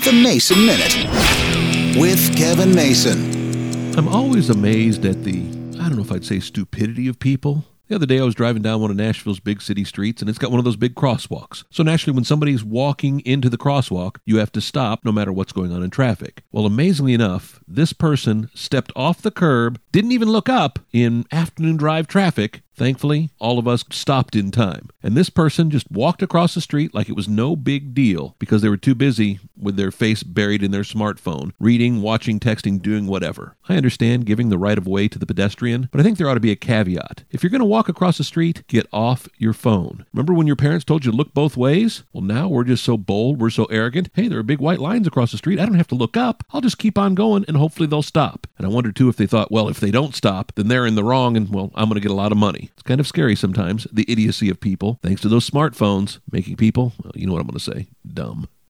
The Mason Minute with Kevin Mason. I'm always amazed at I don't know if I'd say stupidity of people. The other day I was driving down one of Nashville's big city streets, and it's got one of those big crosswalks. So naturally, when somebody's walking into the crosswalk, you have to stop no matter what's going on in traffic. Well, amazingly enough, this person stepped off the curb, didn't even look up in afternoon drive traffic. Thankfully, all of us stopped in time. And this person just walked across the street like it was no big deal because they were too busy with their face buried in their smartphone, reading, watching, texting, doing whatever. I understand giving the right of way to the pedestrian, but I think there ought to be a caveat. If you're going to walk across the street, get off your phone. Remember when your parents told you to look both ways? Well, now we're just so bold, we're so arrogant. Hey, there are big white lines across the street. I don't have to look up. I'll just keep on going and hopefully they'll stop. And I wonder too if they thought, well, if they don't stop, then they're in the wrong and, well, I'm going to get a lot of money. It's kind of scary sometimes, the idiocy of people, thanks to those smartphones, making people, well, you know what I'm going to say, dumb.